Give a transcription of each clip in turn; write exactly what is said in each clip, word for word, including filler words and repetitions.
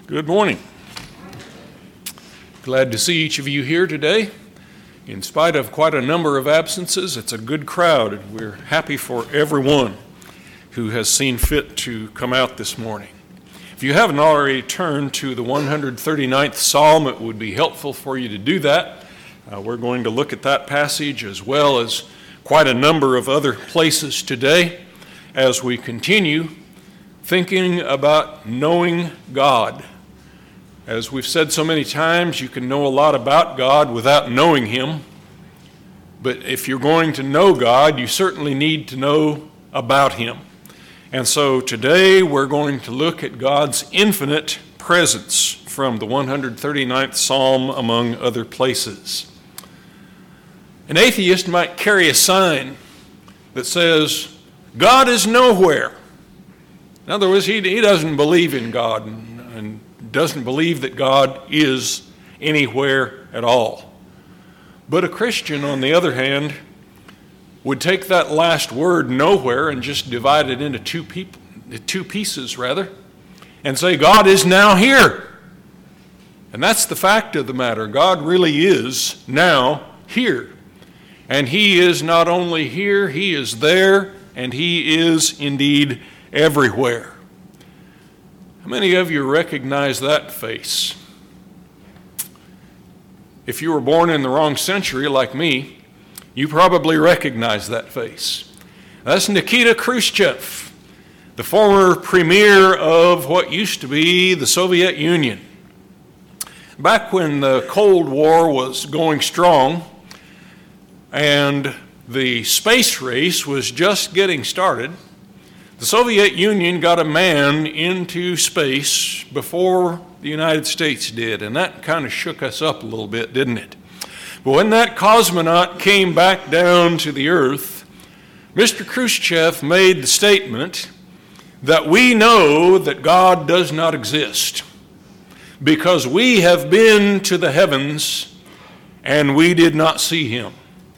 Good morning. Glad to see each of you here today. In spite of quite a number of absences, it's a good crowd, and we're happy for everyone who has seen fit to come out this morning. If you haven't already turned to the one hundred thirty-ninth Psalm, it would be helpful for you to do that. Uh, we're going to look at that passage as well as quite a number of other places today as we continue thinking about knowing God. As we've said so many times, you can know a lot about God without knowing Him. But if you're going to know God, you certainly need to know about Him. And so today we're going to look at God's infinite presence from the one hundred thirty-ninth Psalm, among other places. An atheist might carry a sign that says, God is nowhere. In other words, he, he doesn't believe in God and, and doesn't believe that God is anywhere at all. But a Christian, on the other hand, would take that last word, nowhere, and just divide it into two, peop- two pieces, rather, and say, God is now here. And that's the fact of the matter. God really is now here. And He is not only here, He is there, and He is indeed everywhere. How many of you recognize that face? If you were born in the wrong century like me, you probably recognize that face. That's Nikita Khrushchev, the former premier of what used to be the Soviet Union. Back when the Cold War was going strong and the space race was just getting started, the Soviet Union got a man into space before the United States did, and that kind of shook us up a little bit, didn't it? But when that cosmonaut came back down to the Earth, Mister Khrushchev made the statement that we know that God does not exist because we have been to the heavens and we did not see Him.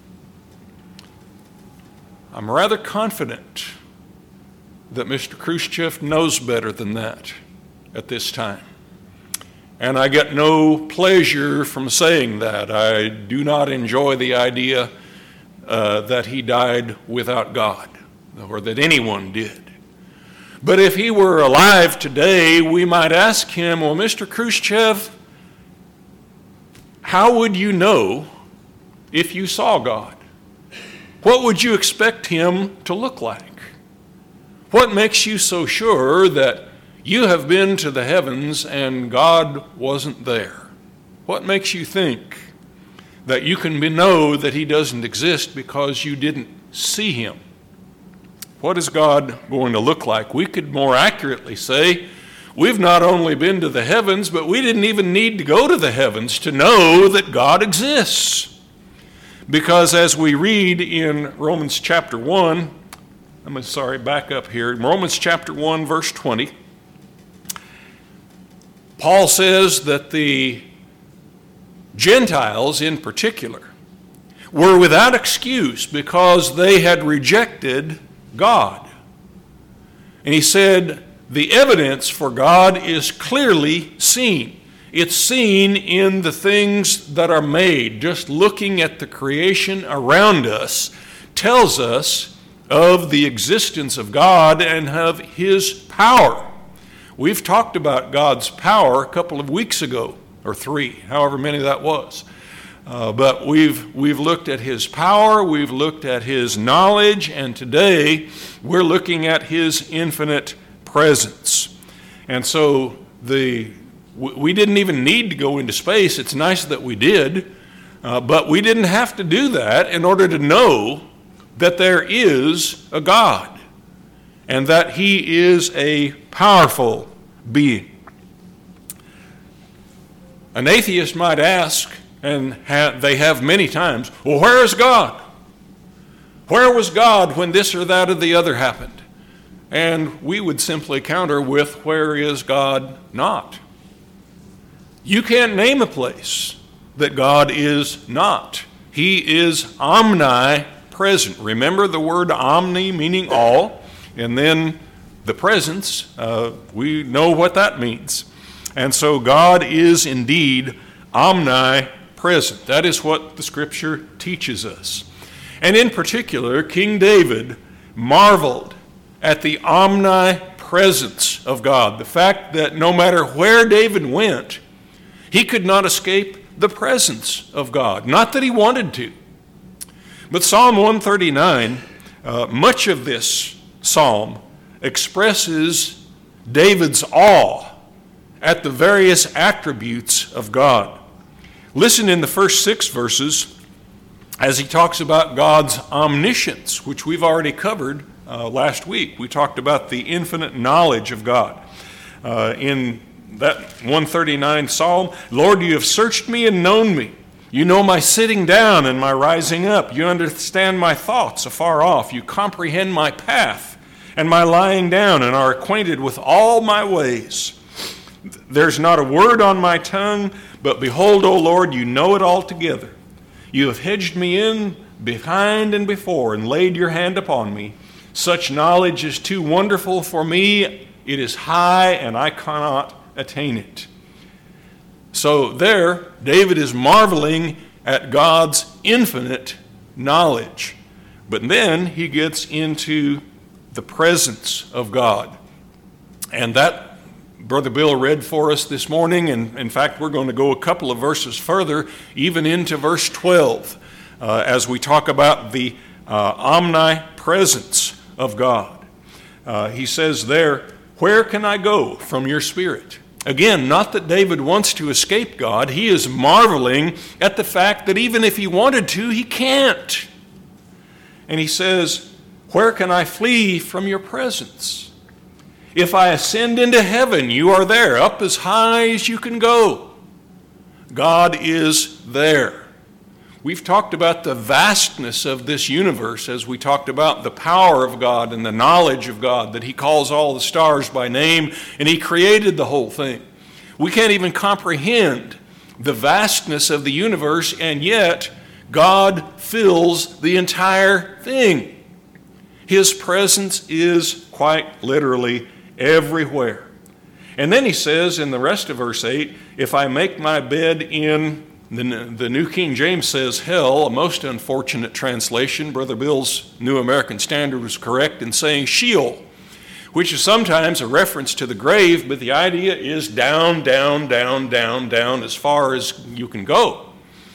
I'm rather confident that Mister Khrushchev knows better than that at this time. And I get no pleasure from saying that. I do not enjoy the idea uh, that he died without God, or that anyone did. But if he were alive today, we might ask him, well, Mister Khrushchev, how would you know if you saw God? What would you expect Him to look like? What makes you so sure that you have been to the heavens and God wasn't there? What makes you think that you can be, know that He doesn't exist because you didn't see Him? What is God going to look like? We could more accurately say, we've not only been to the heavens, but we didn't even need to go to the heavens to know that God exists. Because as we read in Romans chapter one, I'm sorry, back up here. Romans chapter one, verse twenty. Paul says that the Gentiles in particular were without excuse because they had rejected God. And he said, the evidence for God is clearly seen. It's seen in the things that are made. Just looking at the creation around us tells us of the existence of God and of His power. We've talked about God's power a couple of weeks ago, or three, however many that was. Uh, but we've we've looked at His power, we've looked at His knowledge, and today we're looking at His infinite presence. And so the we didn't even need to go into space. It's nice that we did, uh, but we didn't have to do that in order to know that there is a God and that He is a powerful being. An atheist might ask, and ha- they have many times, well, where is God? Where was God when this or that or the other happened? And we would simply counter with, where is God not? You can't name a place that God is not. He is omnipresent. Remember the word omni, meaning all, and then the presence, uh, we know what that means. And so God is indeed omnipresent. That is what the Scripture teaches us. And in particular, King David marveled at the omnipresence of God. The fact that no matter where David went, he could not escape the presence of God. Not that he wanted to. But Psalm one thirty-nine, uh, much of this psalm expresses David's awe at the various attributes of God. Listen in the first six verses as he talks about God's omniscience, which we've already covered uh, last week. We talked about the infinite knowledge of God. Uh, in that one thirty-nine Psalm, Lord, you have searched me and known me. You know my sitting down and my rising up. You understand my thoughts afar off. You comprehend my path and my lying down and are acquainted with all my ways. There's not a word on my tongue, but behold, O Lord, you know it altogether. You have hedged me in behind and before and laid your hand upon me. Such knowledge is too wonderful for me. It is high and I cannot attain it. So there, David is marveling at God's infinite knowledge. But then he gets into the presence of God. And that, Brother Bill read for us this morning, and in fact, we're going to go a couple of verses further, even into verse twelve, uh, as we talk about the uh, omnipresence of God. Uh, he says there, where can I go from your spirit? Again, not that David wants to escape God. He is marveling at the fact that even if he wanted to, he can't. And he says, where can I flee from your presence? If I ascend into heaven, you are there, up as high as you can go. God is there. We've talked about the vastness of this universe as we talked about the power of God and the knowledge of God, that he calls all the stars by name and he created the whole thing. We can't even comprehend the vastness of the universe, and yet God fills the entire thing. His presence is quite literally everywhere. And then he says in the rest of verse eight, if I make my bed in The, the New King James says hell, a most unfortunate translation. Brother Bill's New American Standard was correct in saying Sheol, which is sometimes a reference to the grave, but the idea is down, down, down, down, down, as far as you can go.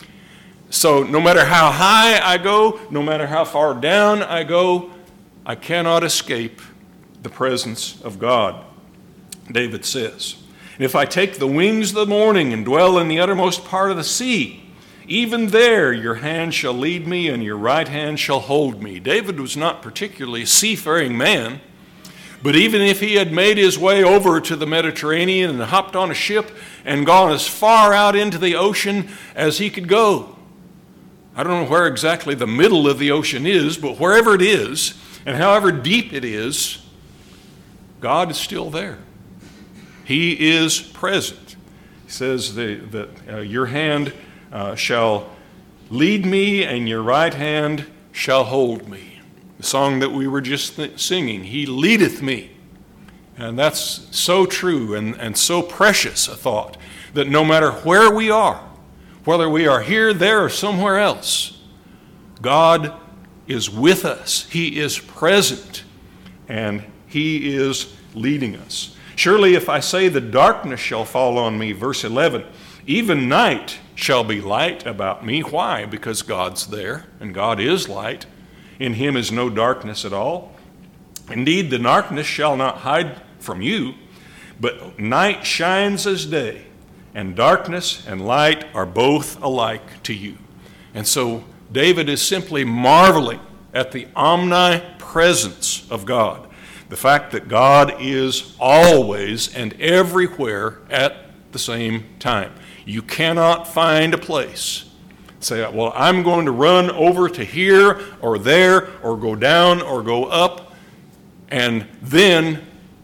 So no matter how high I go, no matter how far down I go, I cannot escape the presence of God, David says. If I take the wings of the morning and dwell in the uttermost part of the sea, even there your hand shall lead me and your right hand shall hold me. David was not particularly a seafaring man, but even if he had made his way over to the Mediterranean and hopped on a ship and gone as far out into the ocean as he could go, I don't know where exactly the middle of the ocean is, but wherever it is and however deep it is, God is still there. He is present. He says that, that uh, your hand uh, shall lead me and your right hand shall hold me. The song that we were just th- singing, he leadeth me. And that's so true and, and so precious a thought that no matter where we are, whether we are here, there, or somewhere else, God is with us. He is present and he is leading us. Surely if I say the darkness shall fall on me, verse eleven, even night shall be light about me. Why? Because God's there, and God is light. In him is no darkness at all. Indeed, the darkness shall not hide from you, but night shines as day, and darkness and light are both alike to you. And so David is simply marveling at the omnipresence of God. The fact that God is always and everywhere at the same time. You cannot find a place. Say, well, I'm going to run over to here or there or go down or go up, and then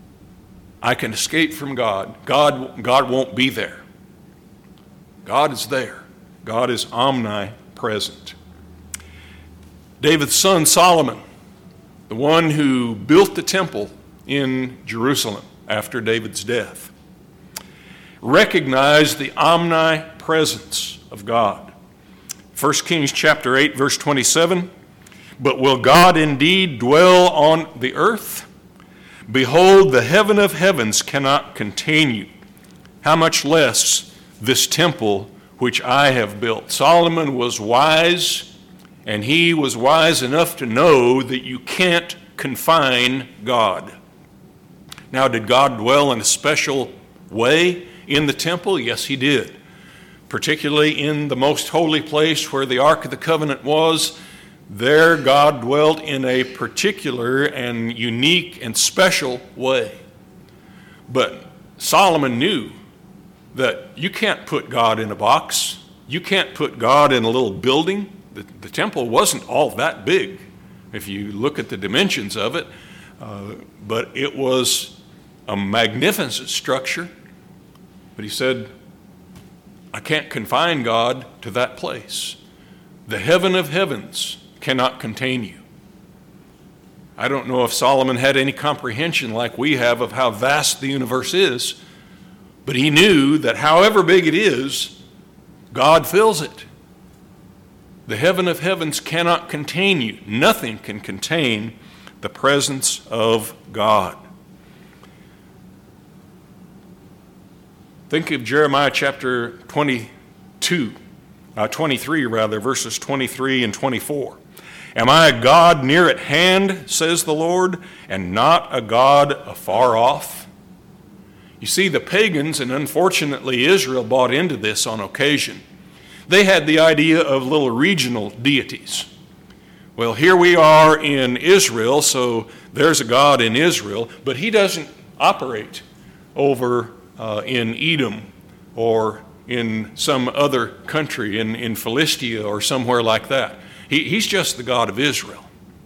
I can escape from God. God, God won't be there. God is there. God is omnipresent. David's son Solomon, the one who built the temple in Jerusalem after David's death, recognize the omnipresence of God. First Kings chapter eight, verse twenty-seven, but will God indeed dwell on the earth? Behold, the heaven of heavens cannot contain you. How much less this temple which I have built. Solomon was wise, and he was wise enough to know that you can't confine God. Now, did God dwell in a special way in the temple? Yes, he did. Particularly in the most holy place where the Ark of the Covenant was, there God dwelt in a particular and unique and special way. But Solomon knew that you can't put God in a box. You can't put God in a little building. The, the temple wasn't all that big if you look at the dimensions of it, uh, but it was a magnificent structure. But he said, I can't confine God to that place. The heaven of heavens cannot contain you. I don't know if Solomon had any comprehension like we have of how vast the universe is, but he knew that however big it is, God fills it. The heaven of heavens cannot contain you. Nothing can contain the presence of God. Think of Jeremiah chapter twenty-two, uh, twenty-three rather, verses twenty-three and twenty-four. Am I a God near at hand, says the Lord, and not a God afar off? You see, the pagans, and unfortunately Israel, bought into this on occasion. They had the idea of little regional deities. Well, here we are in Israel, so there's a God in Israel, but he doesn't operate over uh, in Edom or in some other country, in, in Philistia or somewhere like that. He, he's just the God of Israel.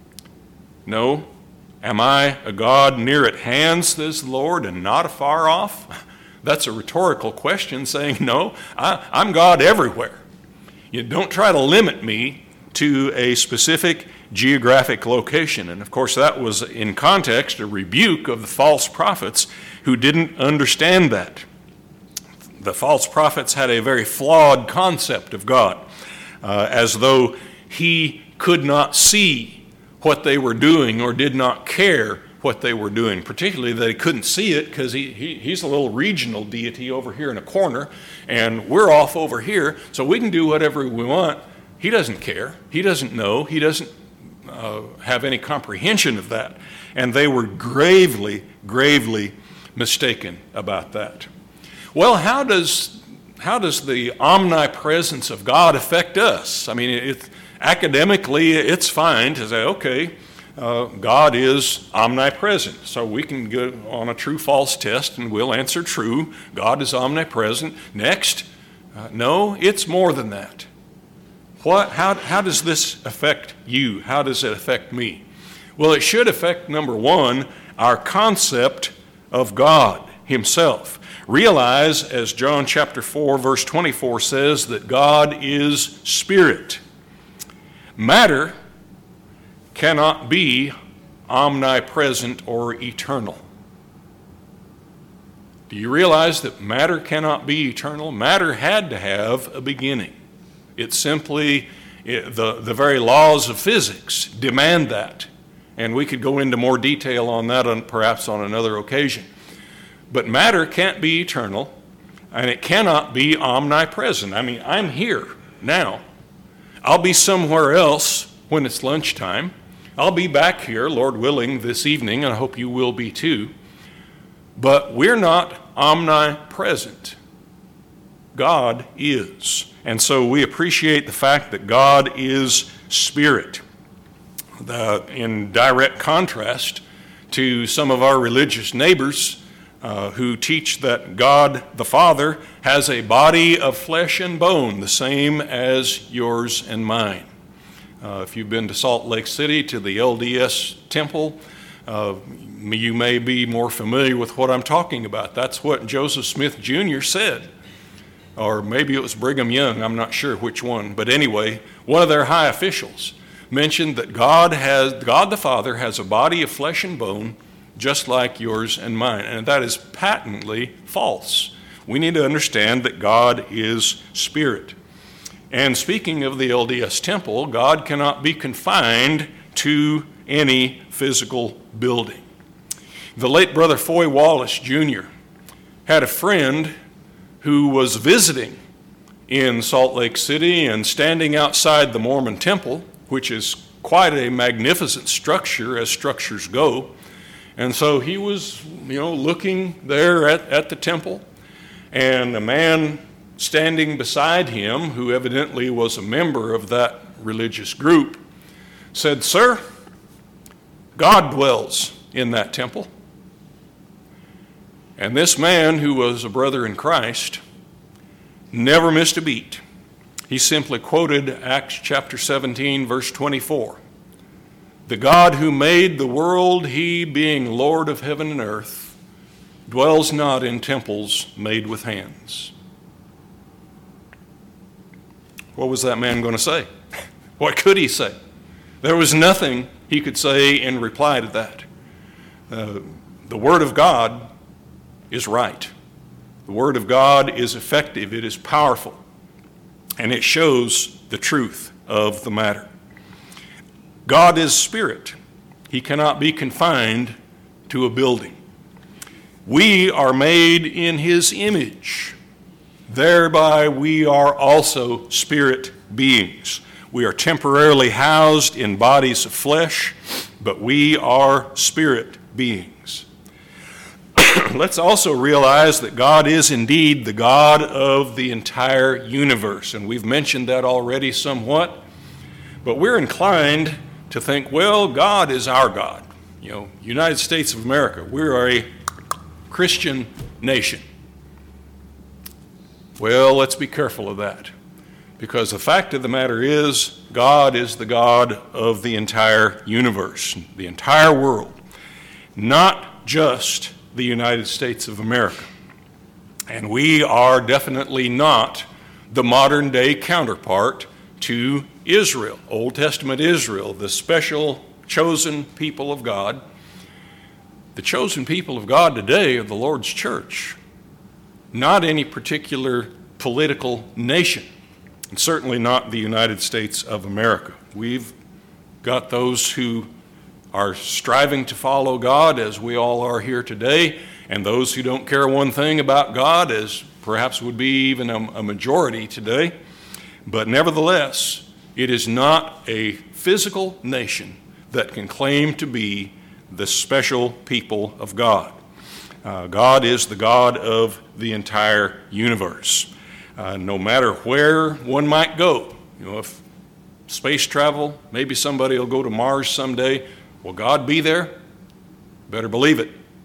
No. Am I a God near at hand, says the Lord, and not afar off? That's a rhetorical question saying, no, I, I'm God everywhere. You don't try to limit me to a specific geographic location. And of course, that was in context a rebuke of the false prophets who didn't understand that. The false prophets had a very flawed concept of God, uh, as though he could not see what they were doing or did not care what they were doing. Particularly they couldn't see it because he, he, he's a little regional deity over here in a corner and we're off over here, so we can do whatever we want. He doesn't care. He doesn't know. He doesn't uh, have any comprehension of that. And they were gravely, gravely mistaken about that. Well, how does how does the omnipresence of God affect us? I mean, it, academically, it's fine to say, okay, uh, God is omnipresent. So we can go on a true-false test and we'll answer true. God is omnipresent. Next, uh, no, it's more than that. What? How, how does this affect you? How does it affect me? Well, it should affect, number one, our concept of God himself. Realize, as John chapter four, verse twenty-four says, that God is spirit. Matter cannot be omnipresent or eternal. Do you realize that matter cannot be eternal? Matter had to have a beginning. It simply, it, the, the very laws of physics demand that. And we could go into more detail on that on, perhaps on another occasion. But matter can't be eternal, and it cannot be omnipresent. I mean, I'm here now. I'll be somewhere else when it's lunchtime. I'll be back here, Lord willing, this evening, and I hope you will be too. But we're not omnipresent. God is. And so we appreciate the fact that God is spirit. The, in direct contrast to some of our religious neighbors uh, who teach that God the Father has a body of flesh and bone, the same as yours and mine. Uh, if you've been to Salt Lake City, to the L D S temple, uh, you may be more familiar with what I'm talking about. That's what Joseph Smith Junior said. Or maybe it was Brigham Young, I'm not sure which one. But anyway, one of their high officials mentioned that God has, God the Father has a body of flesh and bone just like yours and mine. And that is patently false. we need to understand that God is spirit. And speaking of the L D S temple, God cannot be confined to any physical building. The late Brother Foy Wallace, Junior had a friend who was visiting in Salt Lake City and standing outside the Mormon temple, which is quite a magnificent structure as structures go. And so he was, you know, looking there at, at the temple, and a man standing beside him, who evidently was a member of that religious group, said, "Sir, God dwells in that temple." And this man, who was a brother in Christ, never missed a beat. He simply quoted Acts chapter seventeen, verse twenty-four. "The God who made the world, he being Lord of heaven and earth, dwells not in temples made with hands." What was that man going to say? What could he say? There was nothing he could say in reply to that. Uh, the Word of God is right. The Word of God is effective, it is powerful, and it shows the truth of the matter. God is spirit. He cannot be confined to a building. We are made in his image. Thereby we are also spirit beings. We are temporarily housed in bodies of flesh, but we are spirit beings. Let's also realize that God is indeed the God of the entire universe, and we've mentioned that already somewhat, but we're inclined to think, well, God is our God. You know, United States of America, we are a Christian nation. Well, let's be careful of that, because the fact of the matter is, God is the God of the entire universe, the entire world, not just the United States of America. And we are definitely not the modern day counterpart to Israel, Old Testament Israel, the special chosen people of God. The chosen people of God today are the Lord's church, not any particular political nation, and certainly not the United States of America. We've got those who are striving to follow God, as we all are here today, and those who don't care one thing about God, as perhaps would be even a, a majority today. But nevertheless, it is not a physical nation that can claim to be the special people of God. Uh, God is the God of the entire universe. Uh, no matter where one might go, you know, if space travel, maybe somebody will go to Mars someday. Will God be there? Better believe it.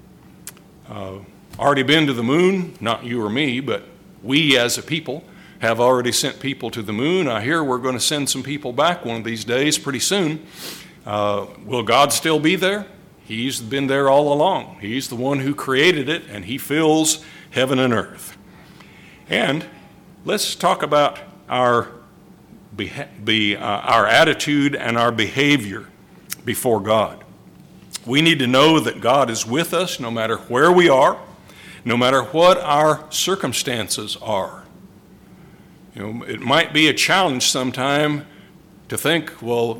Uh, already been to the moon, not you or me, but we as a people have already sent people to the moon. I hear we're going to send some people back one of these days pretty soon. Uh, will God still be there? He's been there all along. He's the one who created it, and he fills heaven and earth. And let's talk about our, beha- be, uh, our attitude and our behavior before God. We need to know that God is with us no matter where we are, no matter what our circumstances are. You know, it might be a challenge sometime to think, well,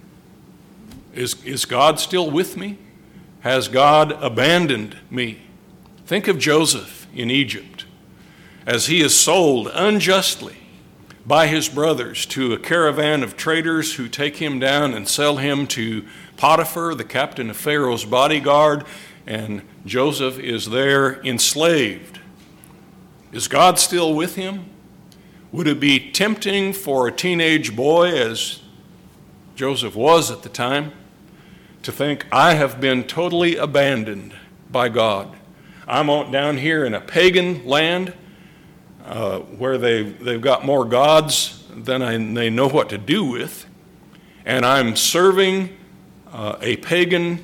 is, is God still with me? Has God abandoned me? Think of Joseph in Egypt as he is sold unjustly by his brothers to a caravan of traders who take him down and sell him to Potiphar, the captain of Pharaoh's bodyguard, and Joseph is there enslaved. Is God still with him? Would it be tempting for a teenage boy, as Joseph was at the time, to think, I have been totally abandoned by God? I'm down here in a pagan land uh, where they've, they've got more gods than I, they know what to do with, and I'm serving uh, a pagan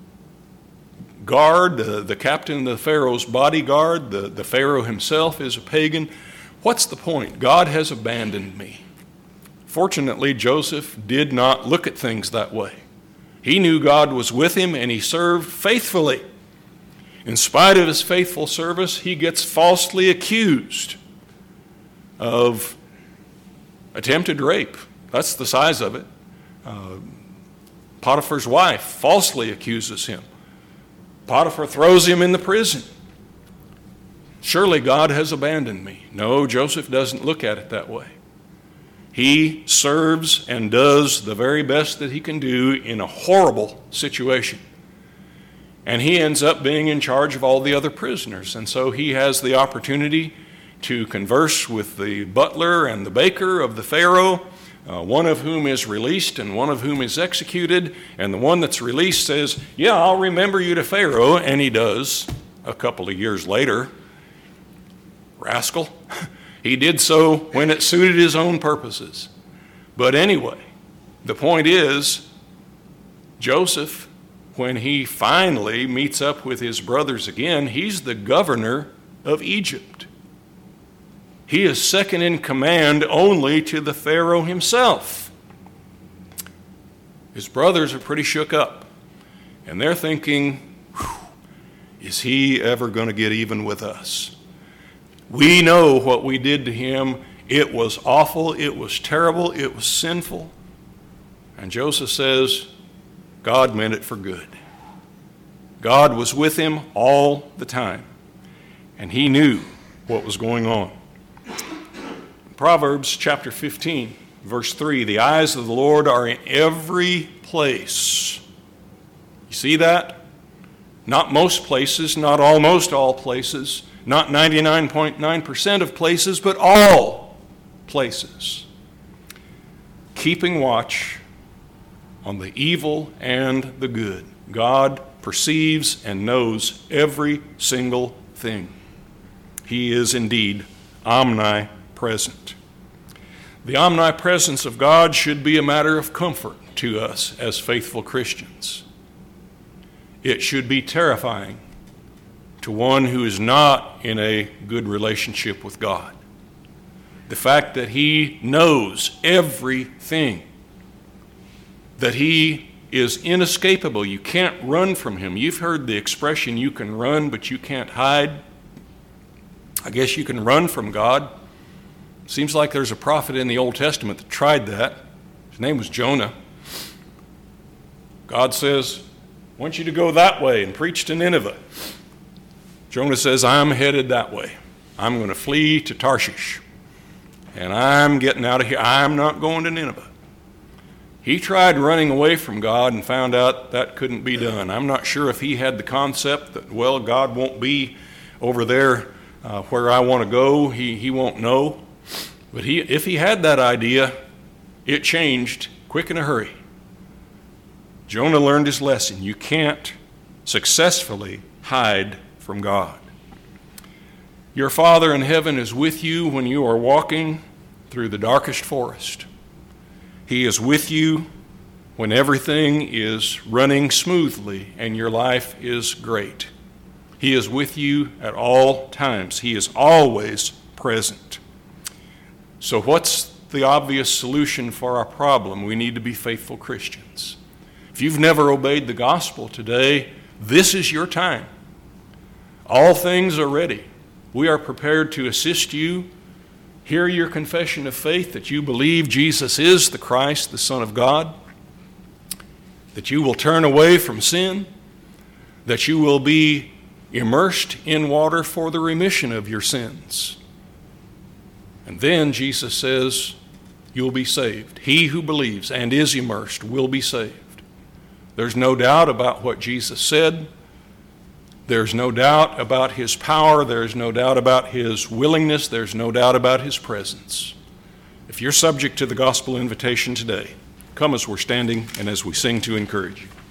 guard, the, the captain of the Pharaoh's bodyguard. The, the Pharaoh himself is a pagan. What's the point? God has abandoned me. Fortunately, Joseph did not look at things that way. He knew God was with him, and he served faithfully. In spite of his faithful service, he gets falsely accused of attempted rape. That's the size of it. Uh, Potiphar's wife falsely accuses him. Potiphar throws him in the prison. Surely God has abandoned me. No, Joseph doesn't look at it that way. He serves and does the very best that he can do in a horrible situation. And he ends up being in charge of all the other prisoners. And so he has the opportunity to converse with the butler and the baker of the Pharaoh, uh, one of whom is released and one of whom is executed. And the one that's released says, yeah, I'll remember you to Pharaoh. And he does a couple of years later. Rascal. He did so when it suited his own purposes. But anyway, the point is, Joseph, when he finally meets up with his brothers again, he's the governor of Egypt. He is second in command only to the Pharaoh himself. His brothers are pretty shook up, and they're thinking, is he ever going to get even with us? We know what we did to him. It was awful. It was terrible. It was sinful. And Joseph says, God meant it for good. God was with him all the time, and he knew what was going on. Proverbs chapter fifteen, verse three, the eyes of the Lord are in every place. You see that? Not most places, not almost all places, not ninety-nine point nine percent of places, but all places. Keeping watch on the evil and the good. God perceives and knows every single thing. He is indeed omnipresent. The omnipresence of God should be a matter of comfort to us as faithful Christians. It should be terrifying to one who is not in a good relationship with God. The fact that he knows everything, that he is inescapable. You can't run from him. You've heard the expression, you can run, but you can't hide. I guess you can run from God. Seems like there's a prophet in the Old Testament that tried that. His name was Jonah. God says, I want you to go that way and preach to Nineveh. Jonah says, I'm headed that way. I'm going to flee to Tarshish. And I'm getting out of here. I'm not going to Nineveh. He tried running away from God and found out that couldn't be done. I'm not sure if he had the concept that, well, God won't be over there uh, where I want to go. He, he won't know. But he, if he had that idea, it changed quick in a hurry. Jonah learned his lesson. You can't successfully hide from God. Your Father in heaven is with you when you are walking through the darkest forest. He is with you when everything is running smoothly and your life is great. He is with you at all times. He is always present. So what's the obvious solution for our problem? We need to be faithful Christians. If you've never obeyed the gospel today, this is your time. All things are ready. We are prepared to assist you. Hear your confession of faith that you believe Jesus is the Christ, the Son of God, that you will turn away from sin, that you will be immersed in water for the remission of your sins. And then Jesus says, you'll be saved. He who believes and is immersed will be saved. There's no doubt about what Jesus said. There's no doubt about his power. There's no doubt about his willingness. There's no doubt about his presence. If you're subject to the gospel invitation today, come as we're standing and as we sing to encourage you.